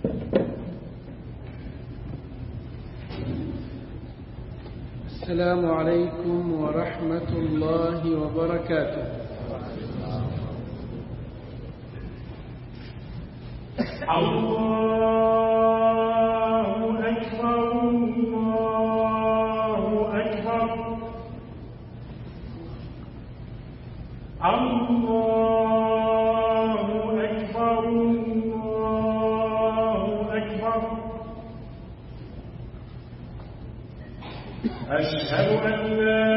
السلام عليكم ورحمة الله وبركاته. الله أكبر الله أكبر الله أكبر الله أكبر. أشهد أن لا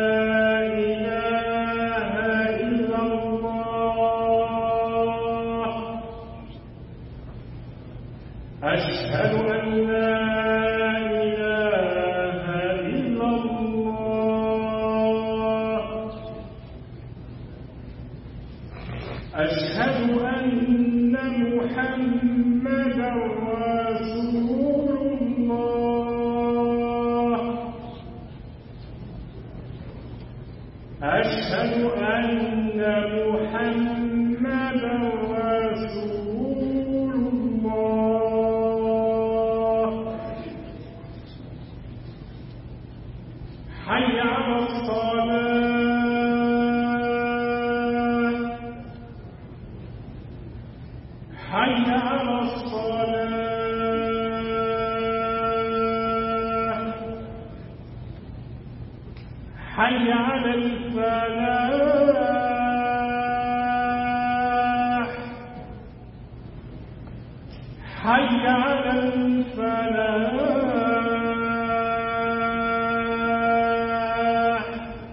إله إلا الله. أشهد أن لا إله إلا الله. أشهد أن محمدا رسول الله. أشهد أن محمدا رسول الله. حي على الصلاة. حي على الصلاة. حي على الفلاح. حي على الفلاح.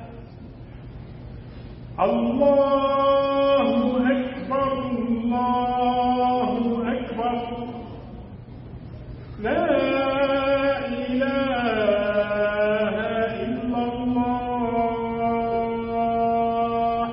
الله أكبر الله أكبر. لا إله إلا الله.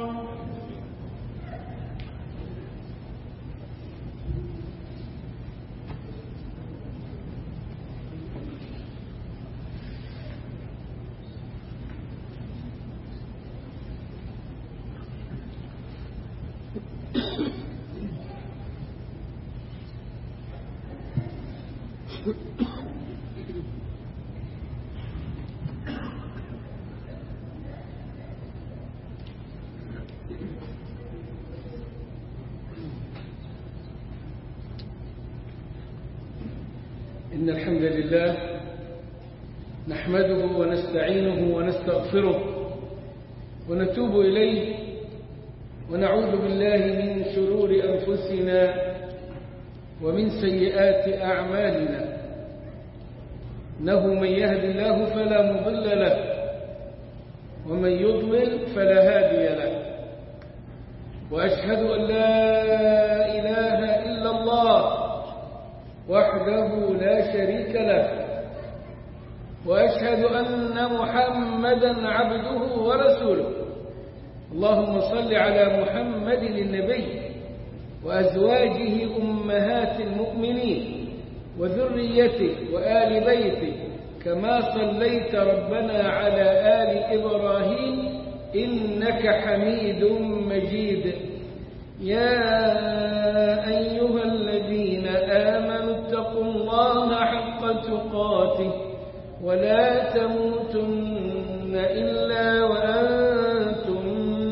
إن الحمد لله نحمده ونستعينه ونستغفره ونتوب إليه ونعوذ بالله من شرور أنفسنا ومن سيئات أعمالنا. إنه من يهد الله فلا مضل له ومن يضلل فلا هادي له. وأشهد أن لا إله إلا الله وحده لا شريك له. وأشهد أن محمدا عبده ورسوله. اللهم صل على محمد النبي وأزواجه أمهات المؤمنين وذريته وآل بيته كما صليت ربنا على آل إبراهيم إنك حميد مجيد. يا أيها الذين آمنوا اتقوا الله حق تقاته ولا تموتن إلا وأنتم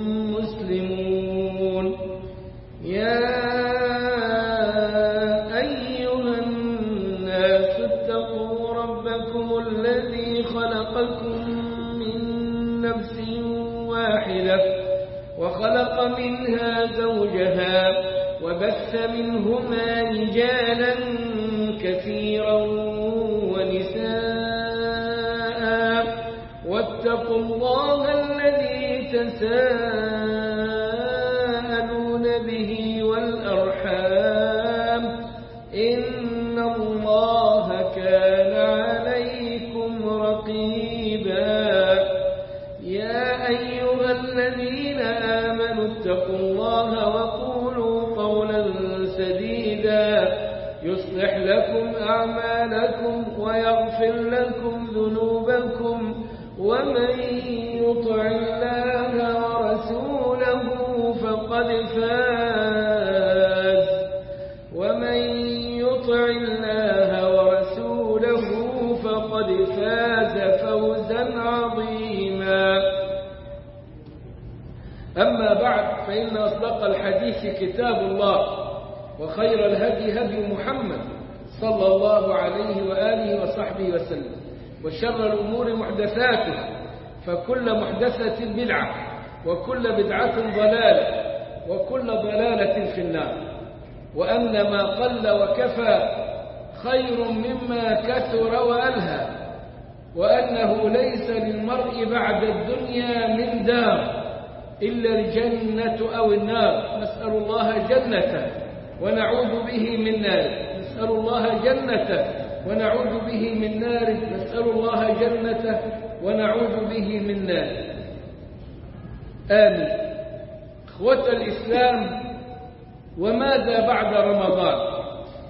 مسلمون. يا أيها الناس اتقوا ربكم الذي خلقكم من نفس واحدة وخلق منها زوجها وبث منهما رجالا كثيرا ونساء. واتقوا الله الذي تساءلون به والأرحام إن الله كان عليكم رقيبا. يا أيها الذين آمنوا اتقوا الله وقولوا قولا سديدا يصلح لكم أعمالكم ويغفر لكم ذنوبكم ومن يطع الله ورسوله فقد فاز. ومن يطع فإن أصدق الحديث كتاب الله، وخير الهدي هدي محمد صلى الله عليه وآله وصحبه وسلم، وشر الأمور محدثاتها، فكل محدثة بدعة، وكل بدعة ضلالة، وكل ضلالة في النار. وأن ما قل وكفى خير مما كثر وألهى، وأنه ليس للمرء بعد الدنيا من دار إلا الجنة أو النار. نسأل الله جنته ونعوذ به من ناره، نسأل الله جنته ونعوذ به من ناره، نسأل الله جنته ونعوذ به من ناره. آمين. إخوة الإسلام، وماذا بعد رمضان؟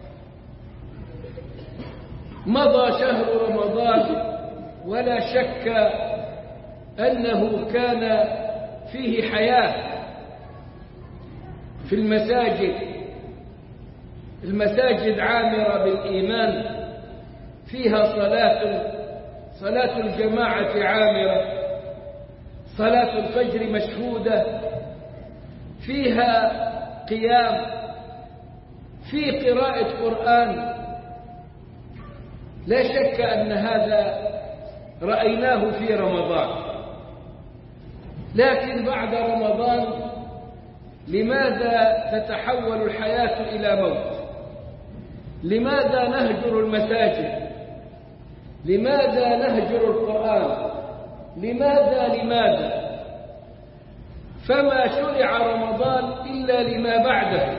مضى شهر رمضان، ولا شك أنه كان فيه حياة في المساجد. المساجد عامرة بالإيمان، فيها صلاة الجماعة عامرة، صلاة الفجر مشهودة، فيها قيام، في قراءة قرآن. لا شك أن هذا رأيناه في رمضان. لكن بعد رمضان لماذا تتحول الحياة إلى موت؟ لماذا نهجر المساجد؟ لماذا نهجر القرآن؟ لماذا؟ فما شرع رمضان إلا لما بعده.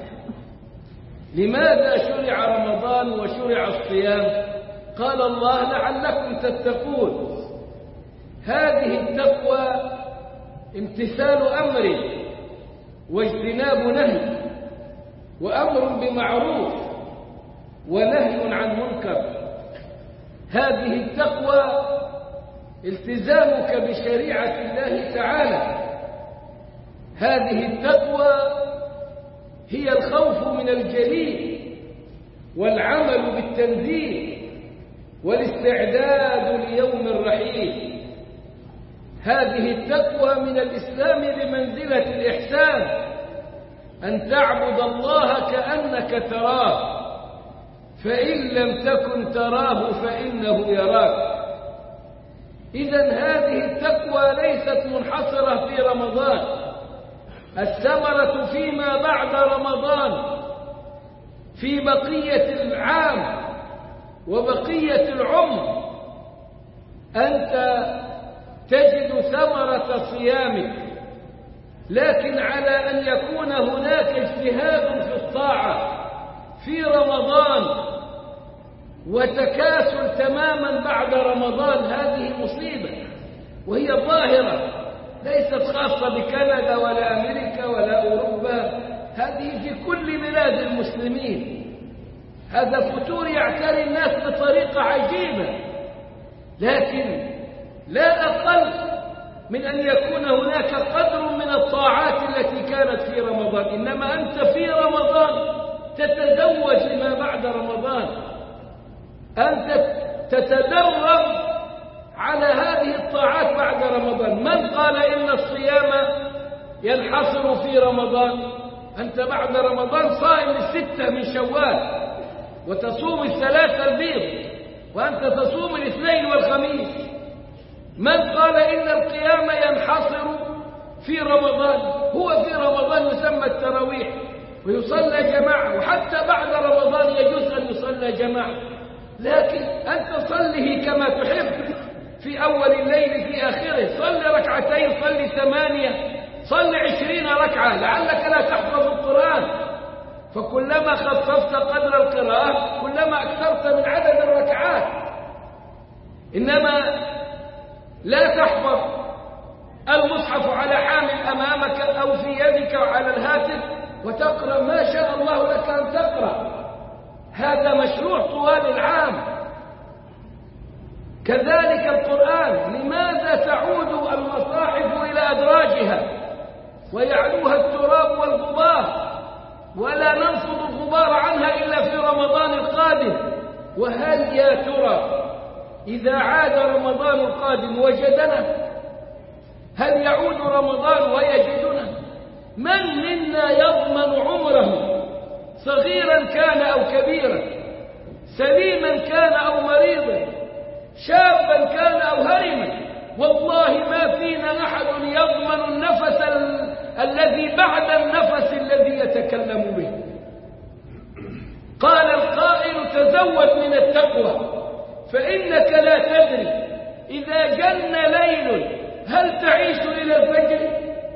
لماذا شرع رمضان وشرع الصيام؟ قال الله: لعلكم تتقون. هذه التقوى امتثال أمر واجتناب نهي، وأمر بمعروف ونهي عن منكر. هذه التقوى التزامك بشريعة الله تعالى. هذه التقوى هي الخوف من الجليل، والعمل بالتنزيل، والاستعداد ليوم الرحيل. هذه التقوى من الإسلام بمنزلة الإحسان، أن تعبد الله كأنك تراه، فإن لم تكن تراه فإنه يراك. إذن هذه التقوى ليست منحصرة في رمضان. الثمرة فيما بعد رمضان، في بقية العام وبقية العمر. أنت تجد ثمرة صيامك، لكن على أن يكون هناك اجتهاد في الطاعة في رمضان وتكاسل تماما بعد رمضان. هذه مصيبة، وهي ظاهرة ليست خاصة بكندا ولا أمريكا ولا أوروبا، هذه في كل بلاد المسلمين. هذا فتور يعتري الناس بطريقة عجيبة، لكن لا أقل من أن يكون هناك قدر من الطاعات التي كانت في رمضان. إنما أنت في رمضان تتزوج لما بعد رمضان، أنت تتدرب على هذه الطاعات بعد رمضان. من قال إن الصيام ينحصر في رمضان؟ أنت بعد رمضان صائم الستة من شوال، وتصوم الثلاثة البيض، وأنت تصوم الاثنين والخميس. من قال إن القيام ينحصر في رمضان؟ هو في رمضان يسمى التراويح ويصلى جماعة، وحتى بعد رمضان يجوز أن يصلى جماعة، لكن أنت صله كما تحب، في أول الليل في آخره. صل ركعتين، صل 8، صل 20 ركعة، لعلك لا تحفظ القرآن، فكلما خففت قدر القراءة كلما أكثرت من عدد الركعات. إنما لا تحفظ المصحف على حامل أمامك أو في يدك أو على الهاتف وتقرأ ما شاء الله لك أن تقرأ. هذا مشروع طوال العام. كذلك القرآن، لماذا تعود المصاحف إلى أدراجها ويعلوها التراب والغبار، ولا ننفض الغبار عنها إلا في رمضان القادم؟ وهل يا ترى إذا عاد رمضان القادم وجدنا؟ هل يعود رمضان ويجدنا؟ من منا يضمن عمره صغيرا كان أو كبيرا، سليما كان أو مريضا، شابا كان أو هرما؟ والله ما فينا أحد يضمن النفس الذي بعد النفس الذي يتكلم به. قال القائل تزود من التقوى فإنك لا تدري إذا جن ليل هل تعيش إلى الفجر؟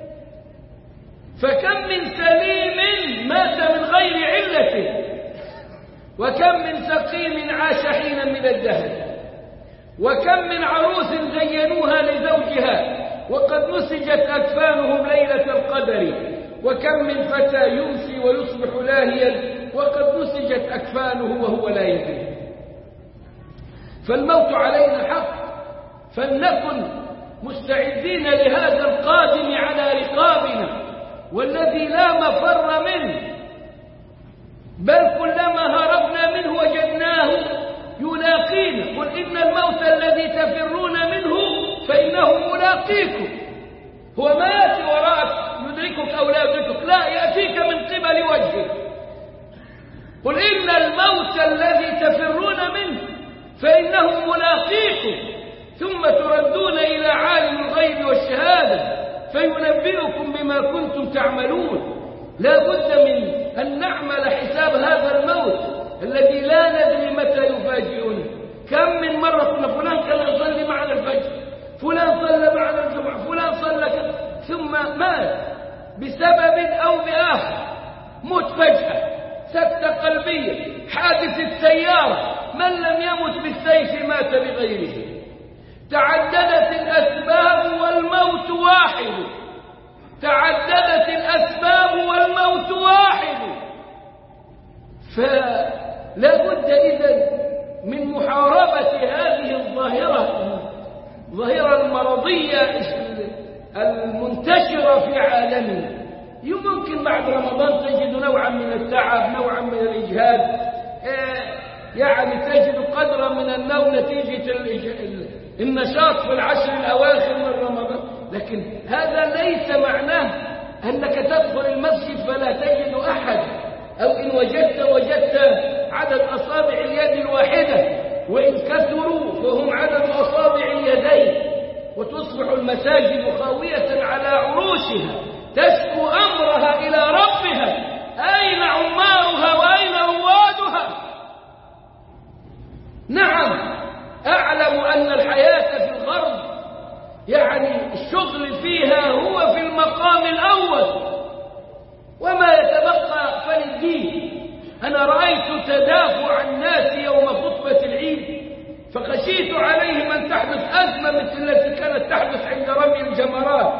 فكم من سليم مات من غير علة، وكم من سقيم عاش حينا من الدهر، وكم من عروس زينوها لزوجها وقد نسجت أكفانهم ليلة القدر، وكم من فتى يمسي ويصبح لاهيا وقد نسجت أكفانه وهو لا يدري. فالموت علينا حق، فلنكن مستعدين لهذا القادم على رقابنا والذي لا مفر منه، بل كلما هربنا منه وجدناه يلاقينا. قل إن الموت الذي تفرون منه فإنه ملاقيكم. هو ما يأتي وراءك يدركك أو لا يدركك، لا، يأتيك من قبل وجهك. قل إن الموت الذي تفرون منه فإنه ملاقيكم ثم تردون إلى عالم الغيب والشهادة فينبئكم بما كنتم تعملون. لا بد من أن نعمل حساب هذا الموت الذي لا ندري متى يفاجئنا. كم من مرة قلنا فلان كان يصلي معنا الفجر، فلان صلى معنا الجمعة، فلان صلى ثم مات بسبب أو بآخر، موت فجأة، سكتة قلبية، حادث السيارة. من لم يمت بالسيف مات بغيره. تعددت الأسباب والموت واحد، تعددت الأسباب والموت واحد. فلا بد إذن من محاربة هذه الظاهرة المرضية المنتشرة في عالمنا. يمكن بعد رمضان تجد نوعا من التعب، نوعا من الإجهاد، يعني تجد قدرا من النوم نتيجة النشاط في العشر الأواخر من رمضان، لكن هذا ليس معناه أنك تدخل المسجد فلا تجد أحد، أو إن وجدت عدد أصابع اليد الواحدة، وإن كثروا فهم عدد أصابع اليدين، وتصبح المساجد خاوية على عروشها تشكو أمرها إلى ربها. أين عمارها وأين روادها؟ نعم، أعلم أن الحياة في الغرب يعني الشغل فيها هو في المقام الأول، وما يتبقى فللدين. أنا رأيت تدافع الناس يوم خطبة العيد فخشيت عليهم أن تحدث أزمة مثل التي كانت تحدث عند رمي الجمرات،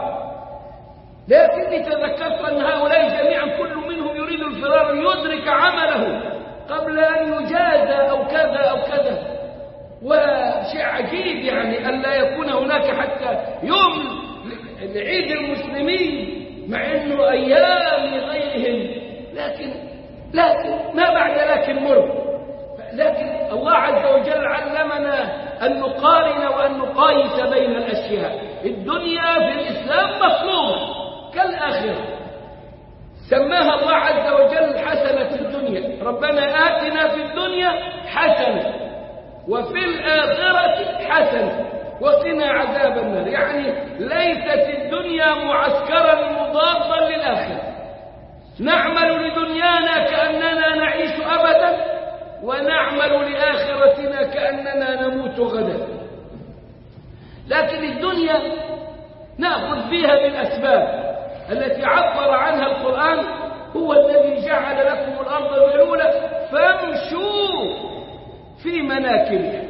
لكني تذكرت أن هؤلاء جميعا كل منهم يريد الفرار ليدرك عمله قبل أن يجازى أو كذا أو كذا. وشيء عجيب يعني أن لا يكون هناك حتى يوم لعيد المسلمين مع أنه أيام لغيرهم، لكن ما بعد لكن مر. لكن الله عز وجل علمنا أن نقارن وأن نقايس بين الأشياء. الدنيا في الإسلام مطلوبة كالآخرة، سماها الله عز وجل حسنة الدنيا. ربنا آتنا في الدنيا حسنة وفي الآخرة حسنة وقنا عذاب النار. يعني ليست الدنيا معسكرا مضادا للآخرة. نعمل لدنيانا كأننا نعيش أبدا، ونعمل لآخرتنا كأننا نموت غدا. لكن الدنيا نأخذ فيها بالأسباب التي عبر عنها القرآن. هو الذي جعل لكم الأرض ذلولا فامشوا في مناكبها.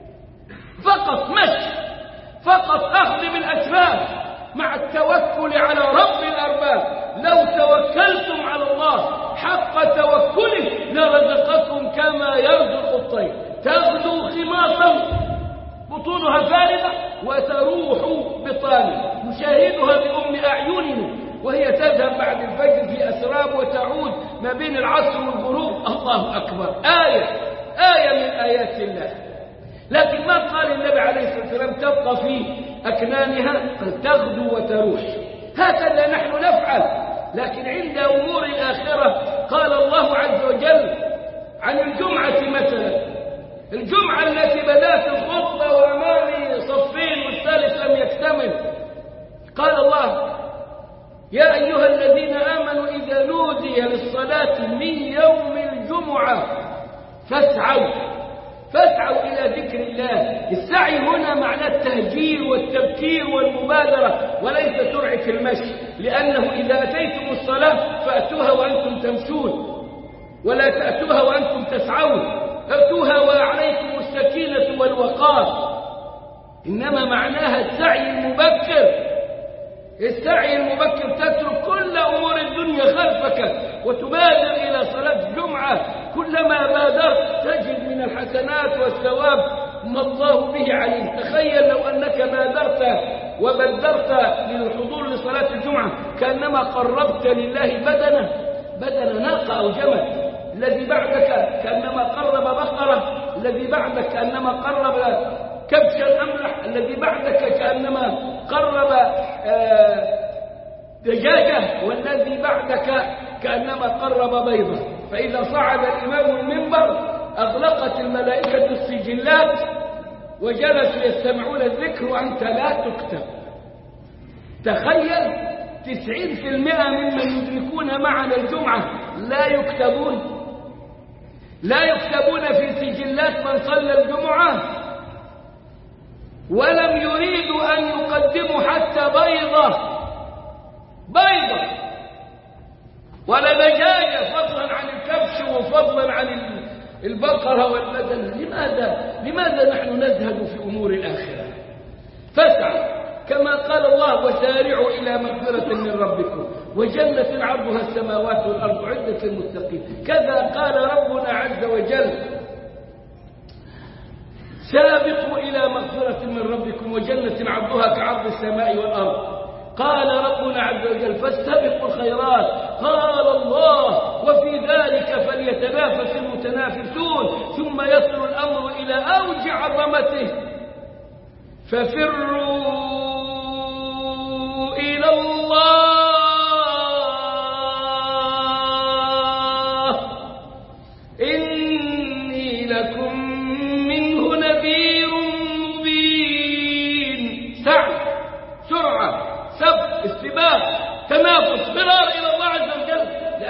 فقط مشي، فقط أخذ بالأسباب مع التوكل على رب الأرباب. لو توكلتم على الله حق توكله لرزقكم كما يرزق الطير تغدو خماصا بطونها فارغة وتروح بطانها نشاهدها بأم أعيننا وهي تذهب بعد الفجر في أسراب وتعود ما بين العصر والغروب. الله أكبر، آية من آيات الله. لكن ما قال النبي عليه الصلاة والسلام تبقى في أكنانها، قال تغدو وتروح. هكذا نحن نفعل لكن عند أمور الآخرة قال الله عز وجل عن الجمعة مثلا، الجمعة التي بدأت الخطبة وأمامي صفين والثالث لم يكتمل، قال الله: يا أيها الذين آمنوا إذا نودي للصلاة من يوم الجمعة فاسعوا إلى ذكر الله. السعي هنا معناه التهجير والتبكير والمبادرة وليس سرعة المشي، لأنه إذا أتيتم الصلاة فأتوها وأنتم تمشون ولا تأتوها وأنتم تسعون، أتوها وعليكم السكينة والوقار، إنما معناها السعي المبكر. السعي المبكر تترك كل أمور الدنيا خلفك وتبادر إلى صلاة الجمعة. كلما بادرت تجد من الحسنات والثواب ما الله به عليم. تخيل لو أنك بادرت وبدرت للحضور لصلاة الجمعة كأنما قربت لله بدنة ناقة أو جمل، الذي بعدك كأنما قرب بقرة، الذي بعدك كأنما قرب كبشا أملح، الذي بعدك كأنما قرب دجاجة، والذي بعدك كأنما قرب بيضة. فإذا صعد الإمام المنبر أغلقت الملائكة السجلات وجلسوا يستمعون الذكر وأنت لا تكتب. تخيل 90% ممن يدركون معنا الجمعة لا يكتبون في سجلات من صلى الجمعة، ولم يريدوا أن يقدموا حتى بيضة ولا دجاجة، فضلا عن الكبش وفضلا عن البقرة والبدن. لماذا نحن نزهد في أمور الآخرة؟ فاسعوا كما قال الله: وسارعوا إلى مغفرة من ربكم وجنة عرضها السماوات والأرض عدة للمتقين. كذا قال ربنا عز وجل: سابقوا إلى مغفرة من ربكم وجنة عرضها كعرض السماء والأرض. قال ربنا عز وجل: فاستبقوا الخيرات. قال الله: وفي ذلك فليتنافس المتنافسون. ثم يصل الأمر إلى أوج عظمته: ففروا إلى الله إني لكم منه نذير مبين. سعي، سرعة، سبق، استباق، تنافس، فرار إلى الله عز وجل،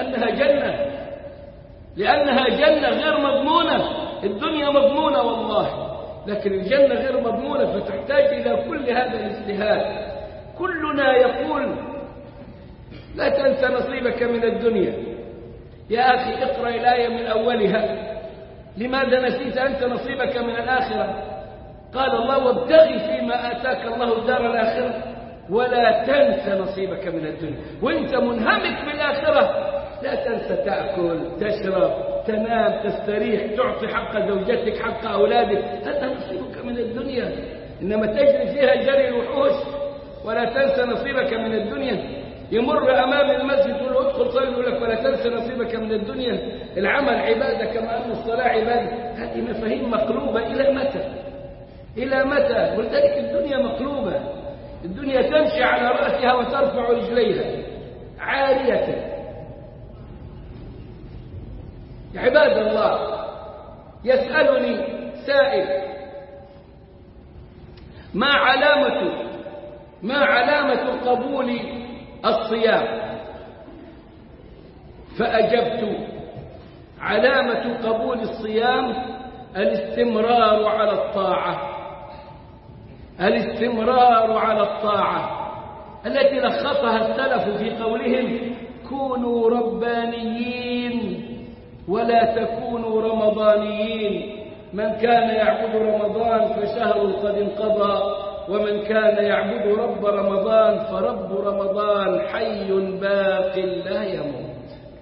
لأنها جنة غير مضمونة. الدنيا مضمونة والله، لكن الجنة غير مضمونة، فتحتاج إلى كل هذا الاجتهاد. كلنا يقول: لا تنسى نصيبك من الدنيا. يا أخي اقرأ الآية من أولها. لماذا نسيت أنت نصيبك من الآخرة؟ قال الله: وابتغي فيما آتاك الله الدار الآخرة ولا تنسى نصيبك من الدنيا. وانت منهمك بالآخرة لا تنسى تأكل، تشرب، تنام، تستريح، تعطي حق زوجتك، حق أولادك. هذا نصيبك من الدنيا. إنما تجري فيها جري الوحوش ولا تنسى نصيبك من الدنيا. يمر أمام المسجد يقول له: ادخل صلي، يقول لك: ولا تنسى نصيبك من الدنيا. العمل عبادة كما أن الصلاة عبادة. هذه مفاهيم مقلوبة. إلى متى؟ ولذلك الدنيا مقلوبة. الدنيا تمشي على رأسها وترفع رجليها عارية. يا عباد الله، يسألني سائل: ما علامة قبول الصيام؟ فأجبت: علامة قبول الصيام الاستمرار على الطاعة التي لخصها السلف في قولهم: كونوا ربانيين ولا تكونوا رمضانيين. من كان يعبد رمضان فشهر قد انقضى، ومن كان يعبد رب رمضان فرب رمضان حي باق لا يموت.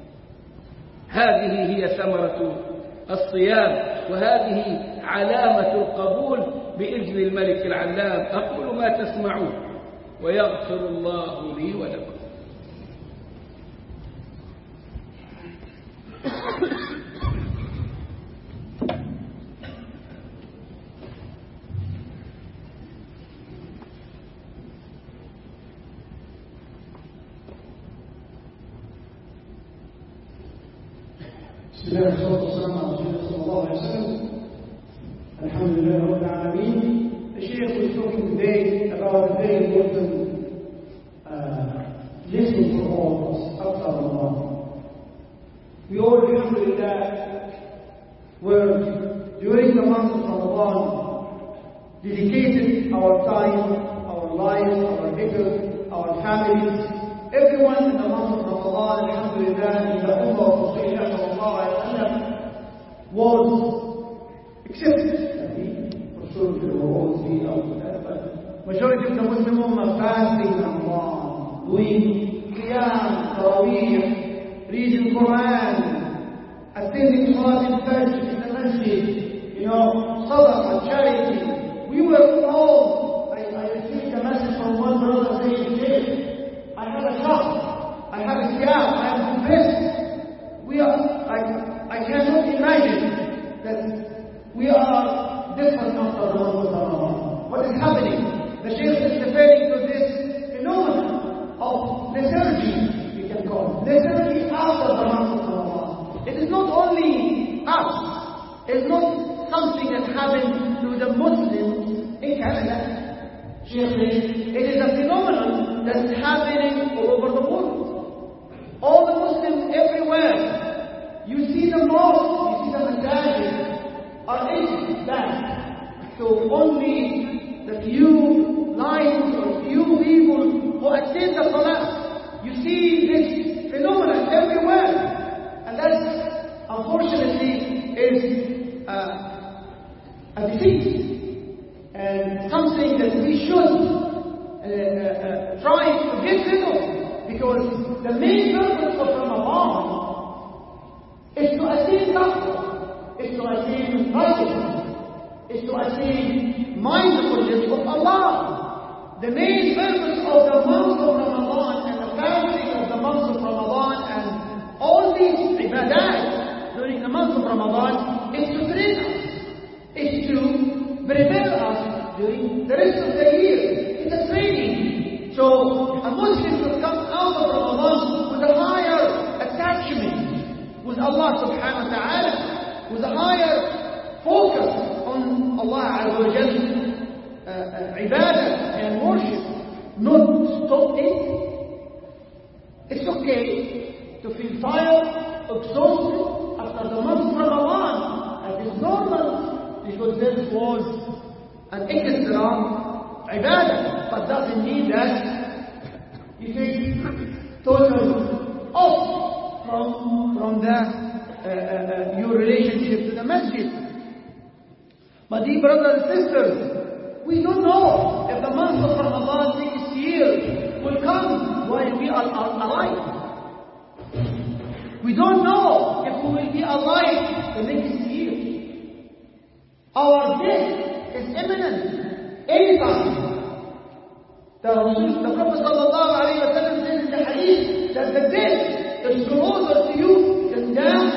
هذه هي ثمرة الصيام، وهذه علامة القبول بإذن الملك العلام. أقول ما تسمعون ويغفر الله لي ولكم. بسم الله والصلاة والسلام على رسول الله صلى الله عليه وسلم. Alhamdulillah Rabbil Alameen. The Shaykh was talking today about a very important lesson for all of us after Ramadan. We all, alhamdulillah, were during the month of Ramadan dedicated our time, our lives, our effort, our families, everyone in the month of Ramadan, alhamdulillah, in the Ummah of Rasulullah sallallahu alayhi wa sallam was accepted. There will always be but majority of the Muslim Ummah fasting in Ramadan, doing Qiyam, Tarawih, reading Quran, attending Salat al-Fajr in the masjid, Sadaqah, charity. We were all, I received a message from one brother saying, "Sheikh, I have a shock, I have a Qiyam, I am depressed." We are, I cannot imagine that we are different after the month of Ramadan. What is happening? The Shaykh is referring to this phenomenon of lethargy, we can call it. Lethargy after the month of Ramadan. It is not only us. It is not something that happened to the Muslims in Canada. Shaykh says it is a phenomenon that is happening all over the world. All the Muslims everywhere. You see the mosques, you see the masajid are empty back. So only the few lines or few people who attend the salah, you see this phenomenon everywhere. And that, unfortunately, is a disease. And something that we should try to get rid of. Because the main purpose of Ramadan is to attain taqwa, is to attain righteousness, is to attain mindfulness of Allah. The main purpose of the month of Ramadan and the fasting of the month of Ramadan and all these ibadat during the month of Ramadan is to train us, is to prepare us during the rest of the year. It's a training. So a Muslim should come out of Ramadan with a higher attachment with Allah subhanahu wa ta'ala, with a higher focus on Allah Azza wa Jal, ibadah and worship, not stop it. It's okay to feel tired, exhausted after the month of Ramadan. That is normal because this was an extra ibadah, but doesn't mean that you take total off from your relationship to the masjid. My dear brothers and sisters, we don't know if the month of Ramadan next year will come while we are alive. We don't know if we will be alive the next year. Our death is imminent, anytime. The Prophet sallallahu alayhi wa sallam says in the hadith that the death is closer to you than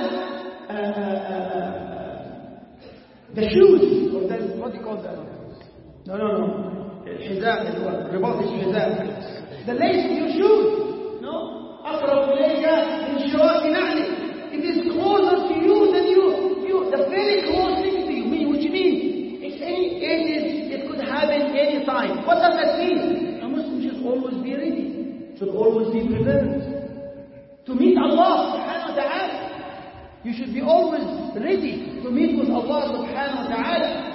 the shoes, or that, what do you call that? No. الحذاء, رباط الحذاء. The lace in your shoes. No? أقرب إليك من شراك نعلك. It is closer to you than you. The very close thing to you. Which means it could happen any time. What does that mean? A Muslim should always be ready. Should always be prepared to meet Allah subhanahu wa ta'ala. You should be always ready to meet with Allah subhanahu wa ta'ala.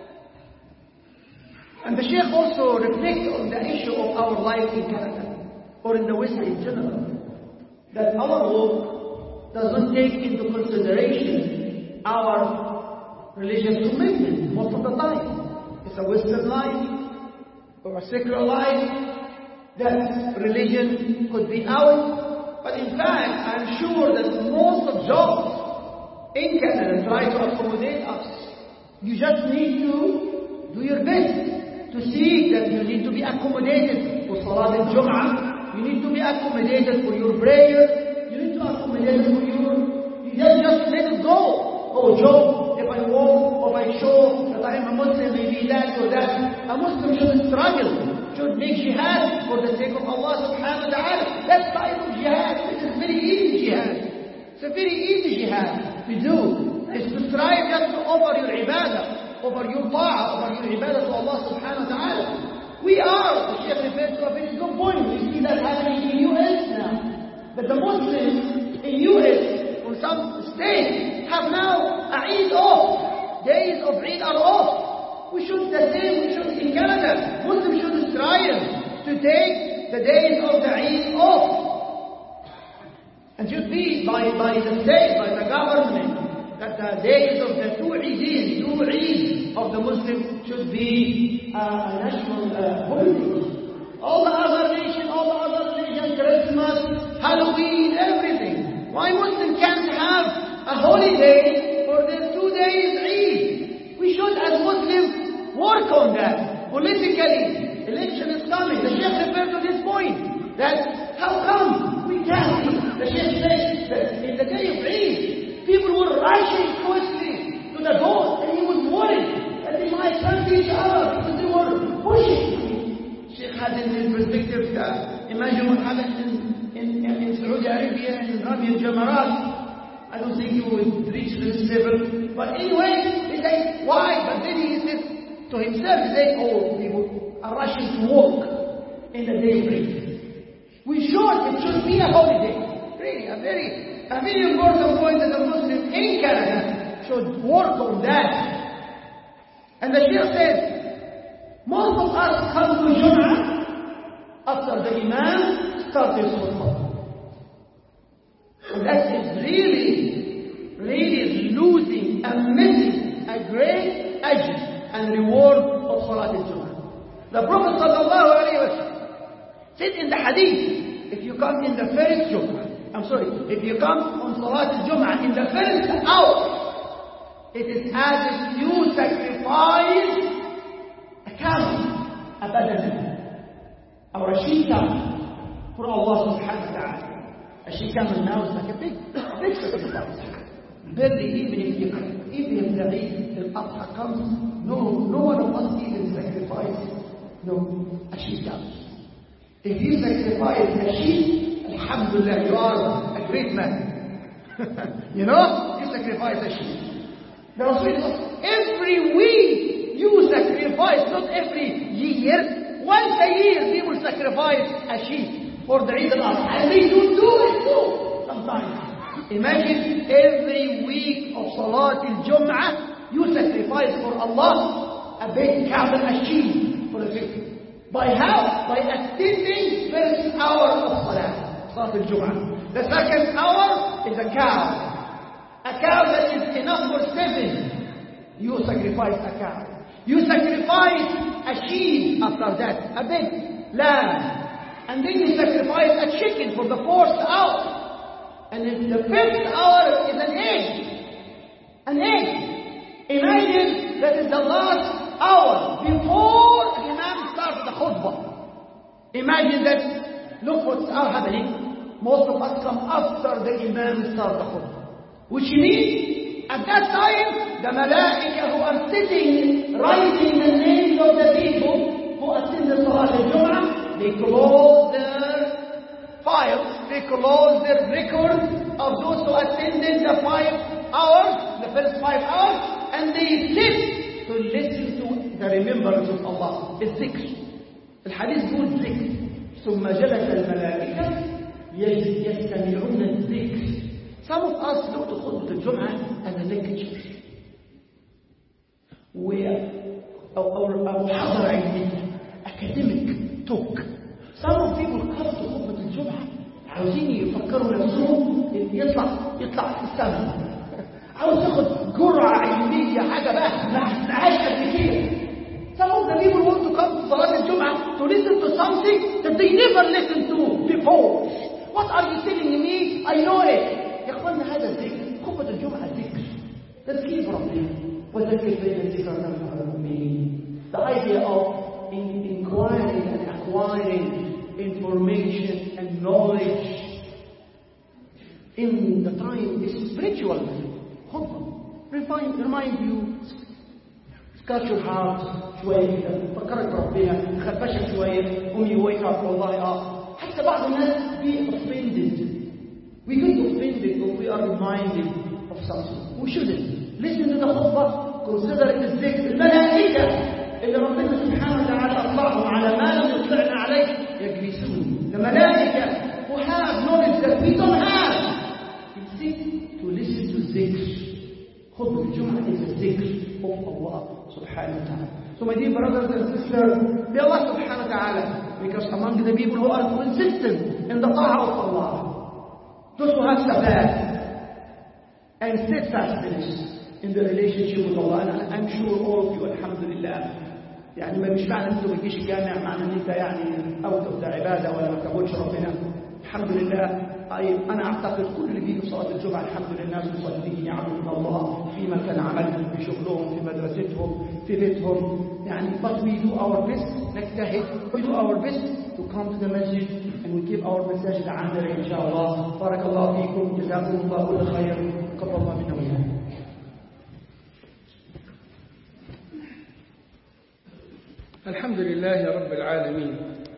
And the Shaykh also reflects on the issue of our life in Canada, or in the West in general, that our work does not take into consideration our religious commitment most of the time. It's a Western life, or a secular life, that religion could be out. But in fact, I'm sure that most of jobs in Canada try to accommodate us. You just need to do your best to see that you need to be accommodated for Salat al-Jum'ah. You need to be accommodated for your prayer. You need to accommodate for your... You just let it go. Oh, job, if I walk, or if I show that I am a Muslim, maybe that or that. A Muslim should struggle, should make jihad for the sake of Allah subhanahu wa ta'ala. That's type of jihad. It is very easy jihad. It's a very easy jihad. to do is to strive just to offer your ibadah, offer your ta'ah, offer your ibadah to Allah subhanahu wa ta'ala. We are, the Shaykh referred to a very good point. We see that happening in US now. That the Muslims in US or some states have now Eid off. Days of Eid are off. We should the same, we should in Canada. Muslims should strive to take the days of the Eid off. And should be by the state, by the government, that the days of the two Eids of the Muslims should be a national holiday. All the other nations, Christmas, Halloween, everything. Why Muslims can't have a holiday for their 2 days Eid? We should as Muslims work on that. Politically, election is coming. The Shaykh referred to this point. That how come we can't? The Shaykh says that in the day of Eid, people were rushing quickly to the door, and he was worried that they might hurt each other because they were pushing. Sheikh had in his perspective, imagine what happened in Saudi Arabia and Rami al-Jamarat. I don't think he would reach this level. But anyway, he said, why? But then he said to himself, he said, oh, people are rushing to work in the day of Eid. It should be a holiday. Really, a very important point that the Muslims in Canada should work on that. And the Shaykh says, most of us come to Jum'ah after the Imam started his khutbah. And that is really losing and missing a great ajr and reward of Salat al-Jum'ah. The Prophet ﷺ said in the hadith, if you come in the first Jum'ah, if you come on Salat al-Jum'ah in the first hour, it is as if you sacrifice a camel, a badana, or a sheep for Allah subhanahu wa ta'ala. A sheep camel now is like a big sacrifice. Barely even if the Eid al-Adha comes, no one of us even sacrifices a sheep camel. If you sacrifice a sheep, alhamdulillah, you are a great man. You sacrifice a sheep. The Rasul, every week you sacrifice, not every year. Once a year people sacrifice a sheep for the Eid al-Adha. And they do it too sometimes. Imagine every week of Salat al-Jum'ah, you sacrifice for Allah a big camel, a sheep for the sheep. By how? By attending first hour of Salat al-Jum'ah. The second hour is a cow. A cow that is enough for 7. You sacrifice a cow. You sacrifice a sheep after that, a big lamb. And then you sacrifice a chicken for the 4th hour. And in the 5th hour is an egg. An egg. Imagine that is the last hour before the Imam starts the khutbah. Imagine that, look what's happening. Most of us come after the Imam starts the khutbah. Which means, at that time, the malaika who are sitting, writing the names of the people who attended Salat al-Jum'ah, they close their files, they close their records of those who attended the 5 hours, the first 5 hours, and they sit to listen to the remembrance of Allah. It's dhikr. الحديث يقول ذكر. ثم جلس الملائكة يستمعون الذكر. Some of us look to khutbah al-Jum'ah as a lecture. أو محاضرة علمية, academic talk. Some people come to khutbah al-Jum'ah عاوزين يفكروا نفسهم يطلع في السماء. عاوز ياخد جرعة علمية حاجة بقى معهاش قد كده. Some of the people want to come to Salat al-Jum'ah to listen to something that they never listened to before. What are you telling me? I know it. يا اخوانا هذا الذكر خطبة الجمعة ذكر تذكير ربنا وذكر بين الذكر تنفع المؤمنين. The idea of inquiring and acquiring information and knowledge in the time is spiritual. خطبة remind you, scratch your heart شوية فكرك بربنا خربشك شوية قوم you wake up والله حتى بعض الناس be offended. We get offended when we are reminded of something. We shouldn't. Listen to the khutbah, consider it as dhikr. الملائكة اللي ربنا سبحانه وتعالى أطلعهم على ما لم يطلعنا عليه يجلسون. The malaika who have knowledge that we don't have, they sit to listen to dhikr. خطبة الجمعة is a dhikr of Allah subhanahu wa ta'ala. So my dear brothers and sisters, may Allah subhanahu wa ta'ala make us among the people who are consistent in the ta'ah of Allah. Those who have sabat and steadfastness in the relationship with Allah. And I'm sure all of you, alhamdulillah, يعني ما مش معنى انت ما تجيش الجامع معنى ان انت يعني اوت اوف ذا عباده ولا ما تقولش ربنا. الحمد لله. انا اعتقد كل اللي بيجوا صلاه الجمعه الحمد لله الناس مصلين يعبدون الله في مكان عملهم في شغلهم في مدرستهم في بيتهم يعني. But we do our best. نجتهد. We do our best to come to the masjid and we keep our masajid عامرة إن شاء الله. بارك الله فيكم. جزاكم الله كل خير. قبل الله منا وإياكم. الحمد لله رب العالمين،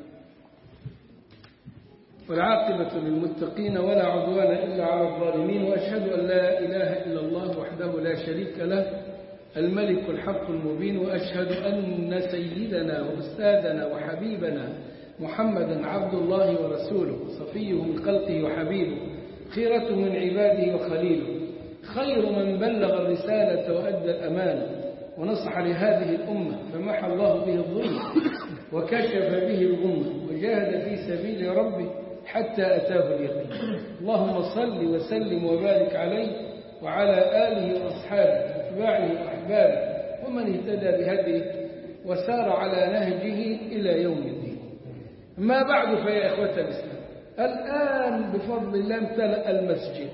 والعاقبة للمتقين ولا عدوان إلا على الظالمين، وأشهد أن لا إله إلا الله وحده لا شريك له الملك الحق المبين، وأشهد أن سيدنا وأستاذنا وحبيبنا محمدا عبد الله ورسوله صفيه من خلقه وحبيبه خيرة من عباده وخليله، خير من بلغ الرسالة وأدى الأمانة ونصح لهذه الأمة فمحى الله به الظلم وكشف به الغمة وجاهد في سبيل ربه حتى أتاه اليقين. اللهم صل وسلم وبارك عليه وعلى آله وأصحابه وأتباعه وأحبابه ومن اهتدى بهديه وسار على نهجه إلى يوم الدين. ما بعد فيا إخوة الإسلام، الآن بفضل الله امتلأ المسجد.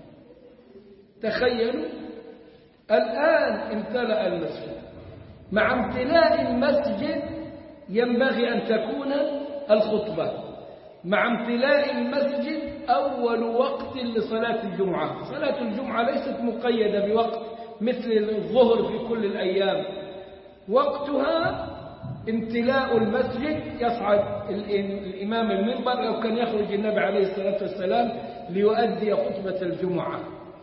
تخيلوا الآن امتلأ المسجد. مع امتلاء المسجد ينبغي أن تكون الخطبة. مع امتلاء المسجد أول وقت لصلاة الجمعة. صلاة الجمعة ليست مقيدة بوقت مثل الظهر في كل الأيام، وقتها امتلاء المسجد. يصعد الإمام المنبر، لو كان يخرج النبي عليه الصلاة والسلام ليؤدي خطبة الجمعة.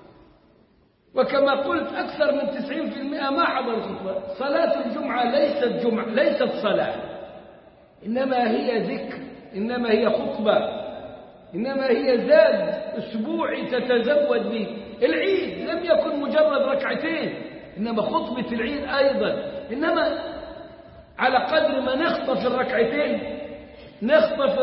وكما قلت أكثر من 90% ما حضر الخطبة. صلاة الجمعة ليست صلاة، إنما هي ذكر، إنما هي خطبة، إنما هي زاد أسبوعي تتزود به. العيد لم يكن مجرد ركعتين، إنما خطبة العيد أيضا. إنما على قدر ما نخطف الركعتين، نخطف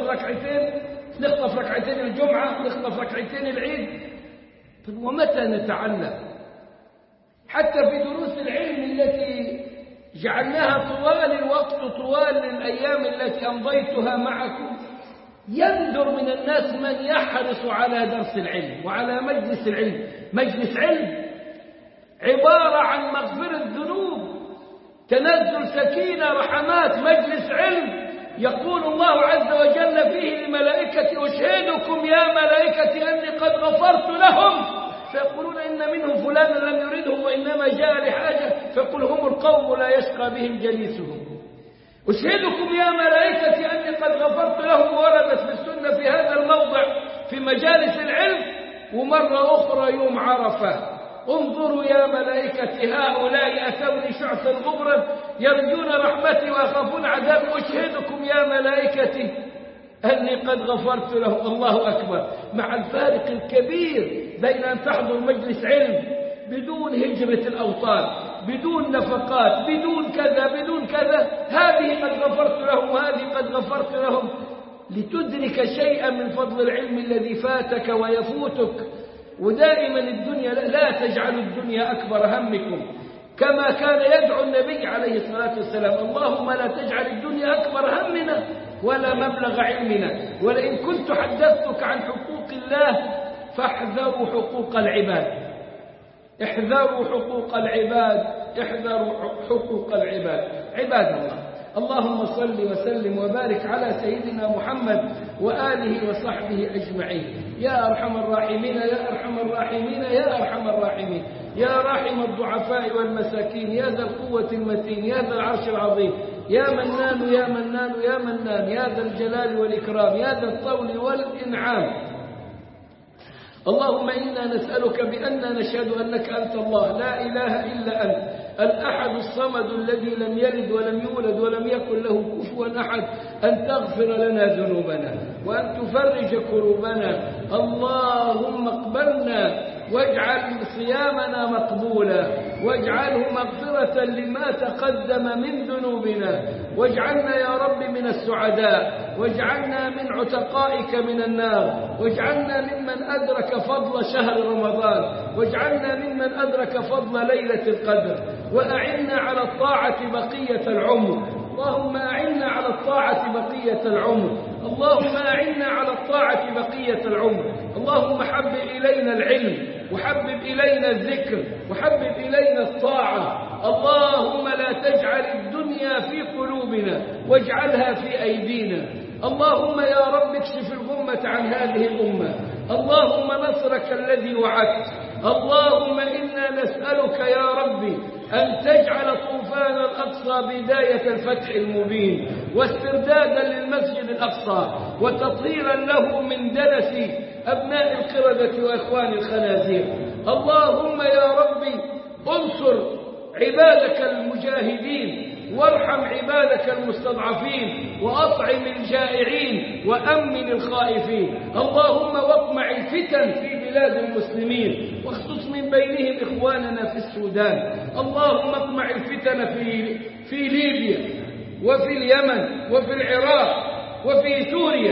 ركعتين الجمعة، نخطف ركعتين العيد. طيب ومتى نتعلم؟ حتى في دروس العلم التي جعلناها طوال الوقت، طوال الأيام التي أمضيتها معكم، يندر من الناس من يحرص على درس العلم وعلى مجلس العلم. مجلس علم عبارة عن مغفرة ذنوب، تنزل سكينة رحمات. مجلس علم يقول الله عز وجل فيه للملائكة: أشهدكم يا ملائكتي أني قد غفرت لهم. فيقولون إن منهم فلانا لم يرده وإنما جاء لحاجة، فيقول هم القوم لا يشقى بهم جليسهم. أشهدكم يا ملائكتي أني قد غفرت لهم. وردت في السنة في هذا الموضع في مجالس العلم، ومرة أخرى يوم عرفة: انظروا يا ملائكتي هؤلاء أتوني شعثا غبرا يرجون رحمتي ويخافون عذابي. أشهدكم يا ملائكتي أني قد غفرت له. الله أكبر. مع الفارق الكبير بين أن تحضر مجلس علم بدون هجرة الأوطان، بدون نفقات، بدون كذا، هذه قد غفرت لهم وهذه قد غفرت لهم، لتدرك شيئا من فضل العلم الذي فاتك ويفوتك. ودائما الدنيا لا تجعلوا الدنيا أكبر همكم، كما كان يدعو النبي عليه الصلاة والسلام: اللهم لا تجعل الدنيا أكبر همنا ولا مبلغ علمنا، ولئن كنت حدثتك عن حقوق الله فاحذروا حقوق العباد. احذروا حقوق العباد، احذروا حقوق العباد. عباد الله، اللهم صل وسلم وبارك على سيدنا محمد وآله وصحبه أجمعين. يا أرحم الراحمين، يا أرحم الراحمين، يا أرحم الراحمين، يا راحم الضعفاء والمساكين، يا ذا القوة المتين، يا ذا العرش العظيم، يا منان يا منان يا منان، يا ذا الجلال والإكرام، يا ذا الطول والإنعام. اللهم إنا نسألك بأننا نشهد أنك أنت الله لا إله إلا أنت الأحد الصمد الذي لم يلد ولم يولد ولم يكن له كفوا أحد أن تغفر لنا ذنوبنا وأن تفرج كروبنا. اللهم اقبلنا واجعل صيامنا مقبولا واجعله مغفرة لما تقدم من ذنوبنا واجعلنا يا رب من السعداء واجعلنا من عتقائك من النار واجعلنا ممن أدرك فضل شهر رمضان واجعلنا ممن أدرك فضل ليلة القدر وأعنا على الطاعة بقية العمر. اللهم أعنا على الطاعة بقية العمر. اللهم أعنا على الطاعة بقية العمر. اللهم حبب إلينا العلم وحبب إلينا الذكر وحبب إلينا الطاعة. اللهم لا تجعل الدنيا في قلوبنا واجعلها في أيدينا. اللهم يا رب اكشف الغمة عن هذه الأمة. اللهم نصرك الذي وعدت. اللهم إنا نسألك يا ربي أن تجعل طوفان الأقصى بداية الفتح المبين واستردادا للمسجد الأقصى وتطهيرا له من دنس أبناء القردة وإخوان الخنازير. اللهم يا ربي انصر عبادك المجاهدين وارحم عبادك المستضعفين وأطعم الجائعين وأمن الخائفين. اللهم واقمع الفتن في بلاد المسلمين واخصص من بينهم إخواننا في السودان. اللهم اقمع الفتن في ليبيا وفي اليمن وفي العراق وفي سوريا.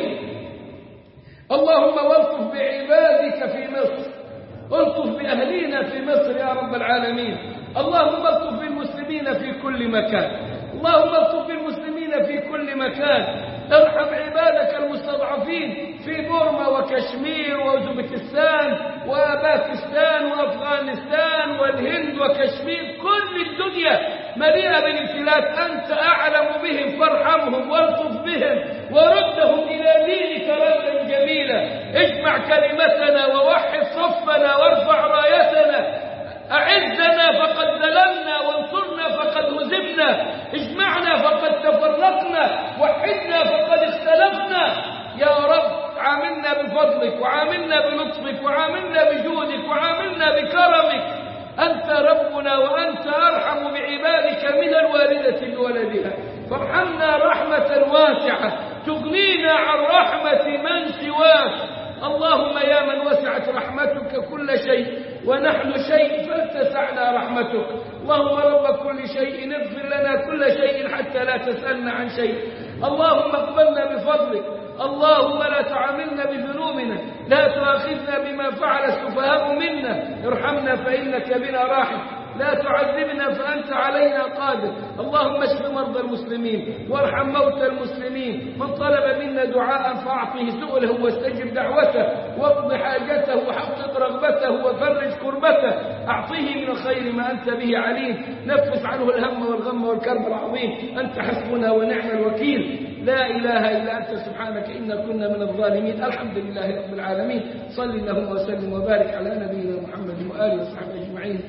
اللهم والطف بعبادك في مصر والطف بأهلينا في مصر يا رب العالمين. اللهم الطف بالمسلمين في كل مكان. اللهم الطف بالمسلمين في كل مكان. ارحم عبادك المستضعفين في بورما وكشمير وأوزبكستان وباكستان وأفغانستان والهند وكشمير. كل الدنيا مليئة بالابتلاءات أنت أعلم بهم فارحمهم والطف بهم وردهم إلى دينك ردا جميلا. اجمع كلمتنا ووحد صفنا وارفع رايتنا. أعزنا فقد ذللنا وانصرنا فقد هزمنا. اجمعنا فقد تفرقنا وحدنا فقد اختلفنا. يا رب عاملنا بفضلك وعاملنا بلطفك وعاملنا بجودك وعاملنا بكرمك. أنت ربنا وأنت أرحم بعبادك من الوالدة بولدها. فارحمنا رحمة واسعة تغنينا عن رحمة من سواك. اللهم يا من وسعت رحمتك كل شيء ونحن شيء فلتسعنا رحمتك. اللهم رب كل شيء اغفر لنا كل شيء حتى لا تسألنا عن شيء. اللهم اقبلنا بفضلك. اللهم لا تعاملنا بذنوبنا لا تؤاخذنا بما فعل السفهاء منا. ارحمنا فإنك بنا راحم. لا تعذبنا فأنت علينا قادر. اللهم اشف مرضى المسلمين وارحم موتى المسلمين. من طلب منا دعاء فأعطه سؤله واستجب دعوته واقض حاجته وحقق رغبته وفرج كربته. أعطيه من الخير ما أنت به عليم. نفس عنه الهم والغم والكرب العظيم. أنت حسبنا ونعم الوكيل. لا إله إلا أنت سبحانك إنا كنا من الظالمين. الحمد لله رب العالمين. صل اللهم وسلم وبارك على نبينا محمد وآله وصحبه أجمعين.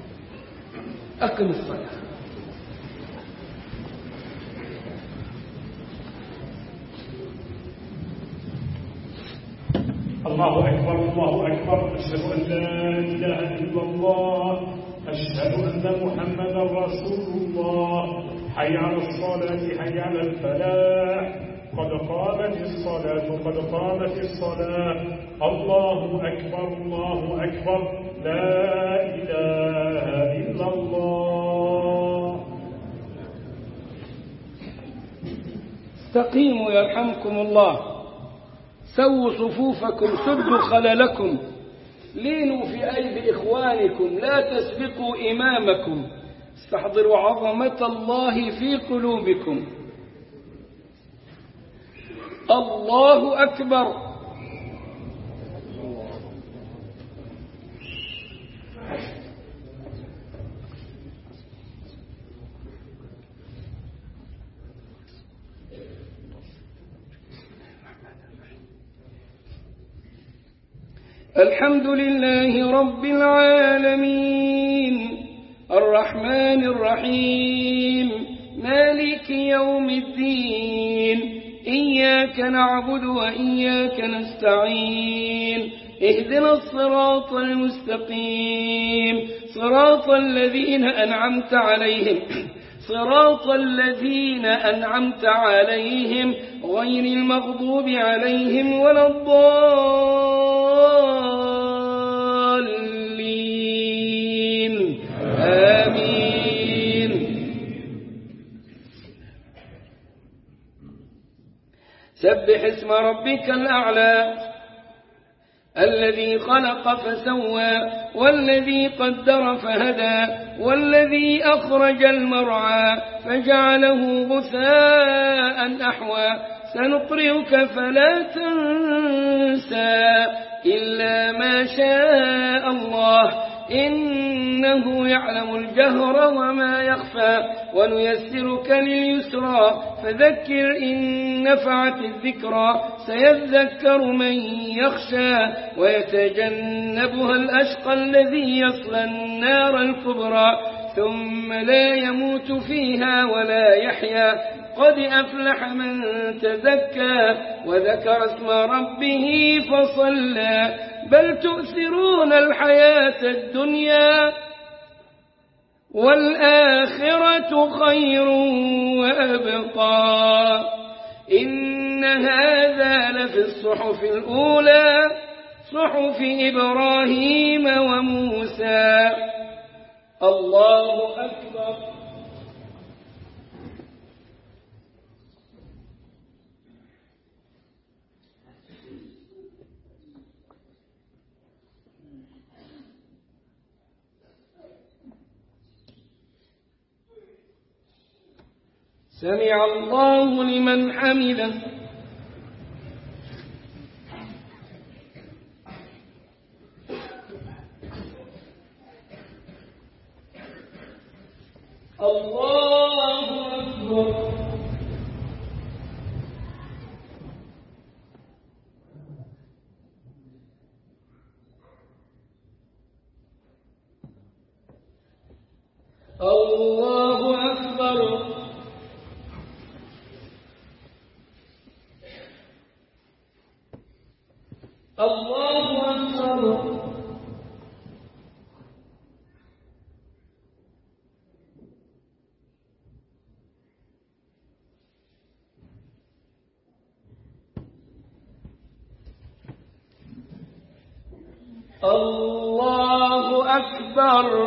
أقم الصلاة. الله أكبر الله أكبر. أشهد أن لا إله إلا الله. أشهد أن محمدا رسول الله. حي على الصلاة حي على الفلاح. قد قامت الصلاة قد قامت الصلاة. الله أكبر الله أكبر. لا إله إلا الله. استقيموا يرحمكم الله. سووا صفوفكم سدوا خللكم. لينوا في أيدي إخوانكم لا تسبقوا إمامكم. استحضروا عظمة الله في قلوبكم. الله أكبر. الحمد لله رب العالمين الرحمن الرحيم مالك يوم الدين إياك نعبد وإياك نستعين اهدنا الصراط المستقيم صراط الذين أنعمت عليهم غير المغضوب عليهم ولا الضالين آمين. سبح اسم ربك الأعلى الذي خلق فسوى والذي قدر فهدى والذي أخرج المرعى فجعله غثاء أحوى سنقرئك فلا تنسى إلا ما شاء الله إنه يعلم الجهر وما يخفى ونيسرك لليسرى فذكر إن نفعت الذكرى سيذكر من يخشى ويتجنبها الأشقى الذي يصلى النار الكبرى ثم لا يموت فيها ولا يحيا قد أفلح من تزكى وذكر اسم ربه فصلى بل تؤثرون الحياة الدنيا والآخرة خير وأبقى إن هذا لفي الصحف الأولى صحف إبراهيم وموسى. الله أكبر. سمع الله لمن حمده. الله أكبر. الله أكبر. الله أكبر. الله أكبر.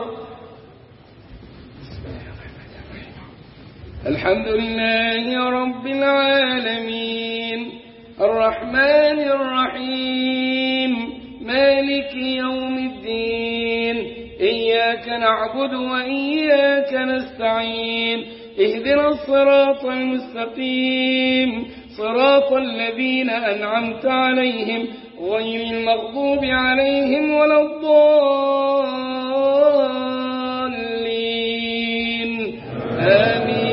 الحمد لله رب العالمين الرحمن الرحيم مالك يوم الدين إياك نعبد وإياك نستعين اهدنا الصراط المستقيم صراط الذين أنعمت عليهم غير المغضوب عليهم ولا الضالين آمين.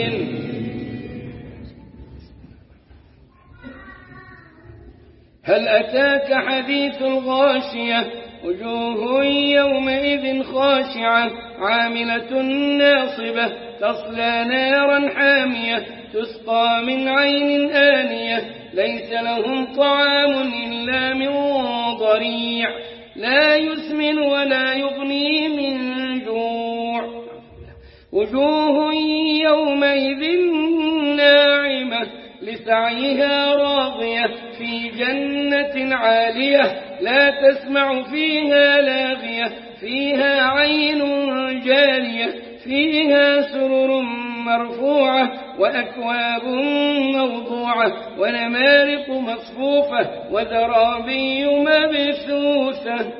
هل أتاك حديث الغاشية وجوه يومئذ خاشعة عاملة ناصبة تصلى نارا حامية تسقى من عين آنية ليس لهم طعام إلا من ضريع لا يسمن ولا يغني من جوع وجوه يومئذ ناعمة لسعيها راضية في جنة عالية لا تسمع فيها لاغية فيها عين جارية فيها سرر مرفوعة وأكواب موضوعة ونمارق مصفوفة وزرابي مبثوثة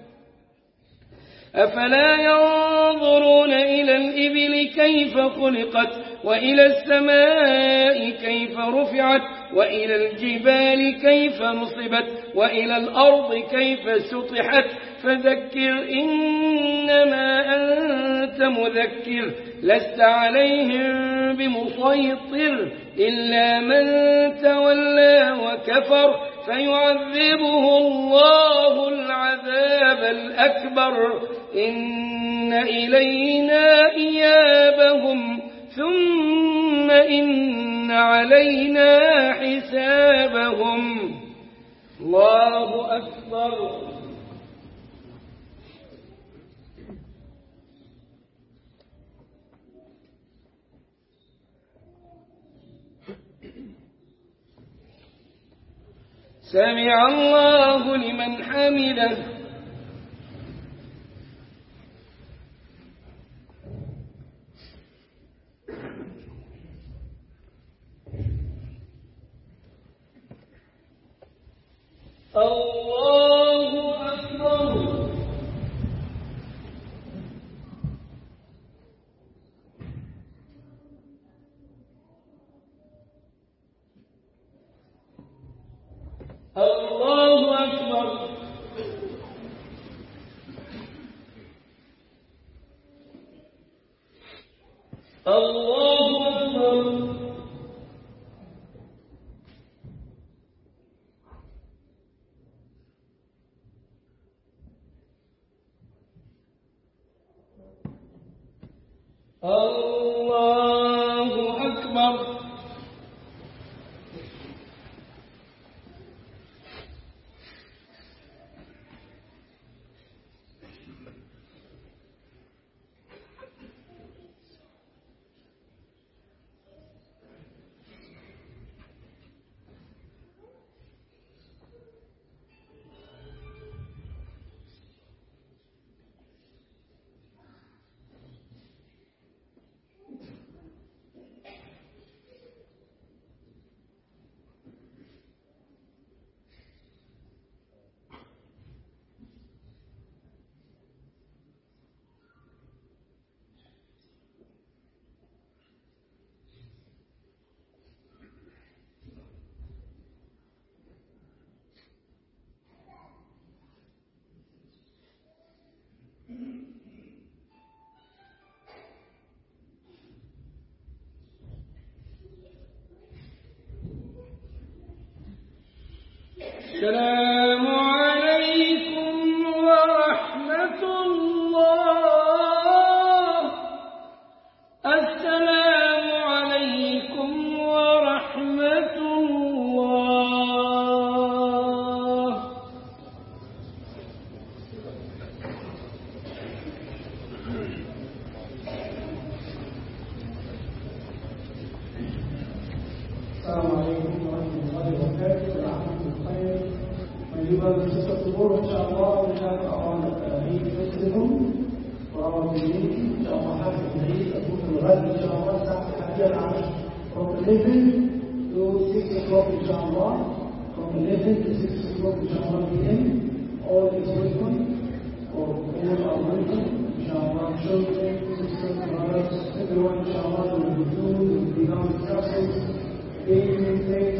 أفلا ينظرون إلى الإبل كيف خلقت وإلى السماء كيف رفعت وإلى الجبال كيف نصبت وإلى الأرض كيف سطحت فذكر إنما أنت مذكر لست عليهم بمسيطر إلا من تولى وكفر فيعذبه الله العذاب الأكبر إن إلينا إيابهم ثم إن علينا حسابهم. الله أكبر. أكبر. سمع الله لمن حمده. الله أكبر. الله أكبر. الله أكبر. الله أكبر. السلام عليكم ورحمة الله. السلام عليكم ورحمة الله. السلام عليكم ورحمة الله وبركاته. You will visit the Lord, inshallah, we have our Eid festival for our community. Inshallah, have the Eid, the Book of Ghad, inshallah, from 11 to 6 o'clock, inshallah. From 11 to 6 o'clock, inshallah, p.m. All is welcome, or all are welcome, inshallah. Children, sisters, brothers, everyone, inshallah, will be food, will be down discussions, bathing,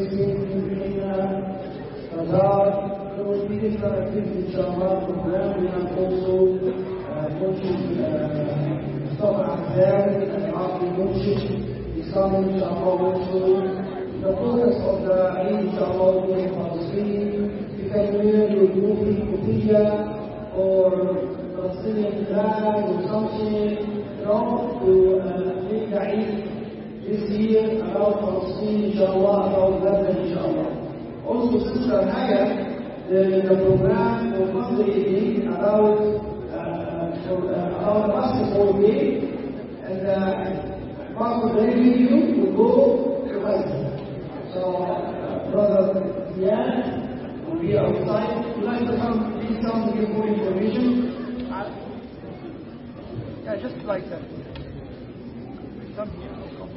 bazaar. There will be different activities, inshallah, program. We have also coaching Mustafa Ahzab and Afi Munshid is coming, inshallah, also. The focus of the Eid, inshallah, will be Palestine. You can wear your movie, Kufiya, or Palestinian flag or something, to make the Eid this year about Palestine, inshallah, about Gaza, inshallah. Also, Sister Haya, the program for Monday evening about a basketball game, and part of the video will go to Gaza. So, Brother Zian will be outside. Would you like to come, please come to give more information? Yeah, just like that. Come here.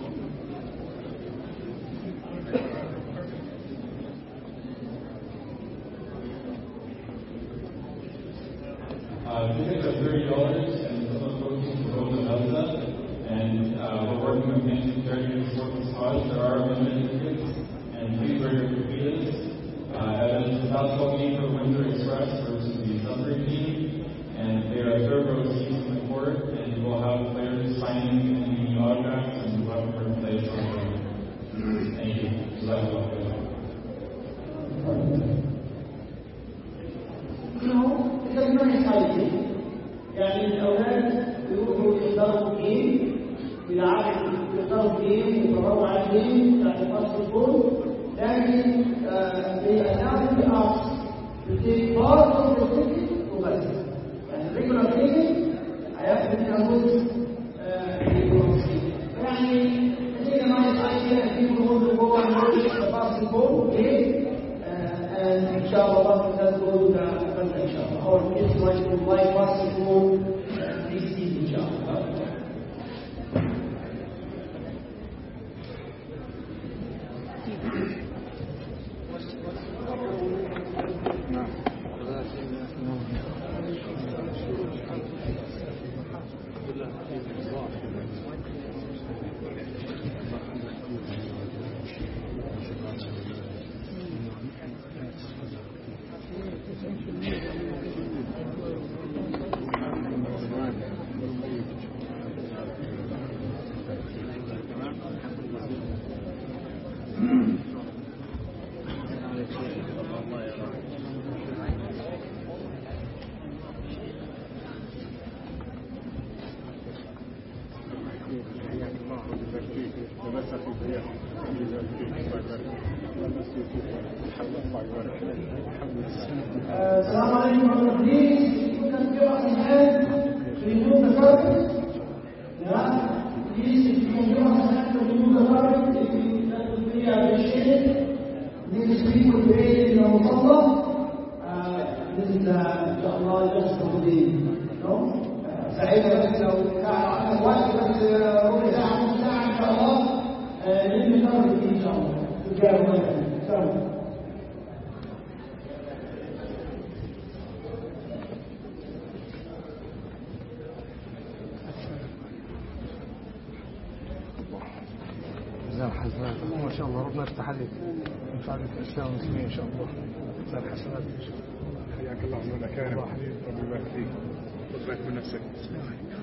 Tickets are $30 and some of the proceeds will go to Gaza, and we're working with Nation Charity to support this cause. There are limited tickets, and please wear your kufias. Evans is the basketball game for Windsor Express versus the Sudbury team, and they are third row seats in the court, and we'll have players signing and giving autographs, and we'll have first place on the road. Thank you. يعني الأولاد يروحوا يحضروا جيم بالعكس يحضروا جيم ويتفرجوا على الجيم بتاعت الباسكتبول، لكن they allow us to take part of the cooking to bus. And regular cleaning, I have to become يعني I think a nice idea and people want to go and watch the basketball game and inshallah let's go to the event inshallah. Our kids like to play basketball this season inshallah. Assalamu alaikum. Please, you can give us a hand to remove the carpet. Yeah. Please, if you can give us a hand to remove the carpet, that would be appreciated. These people pray in the Musalla. This is inshallah just for the سعيدة بس لو كان وقت بس ربع ساعة نص ساعة إن شاء الله نبني الأرض دي إن شاء الله تجارب إن شاء الله. ما شاء الله ربنا يفتح عليك وينفع لك الإسلام والمسلمين إن شاء الله. زاد حسنات إن شاء الله. حياك الله عمرنا كريم. ربنا يبارك فيك. خذ بالك من نفسك.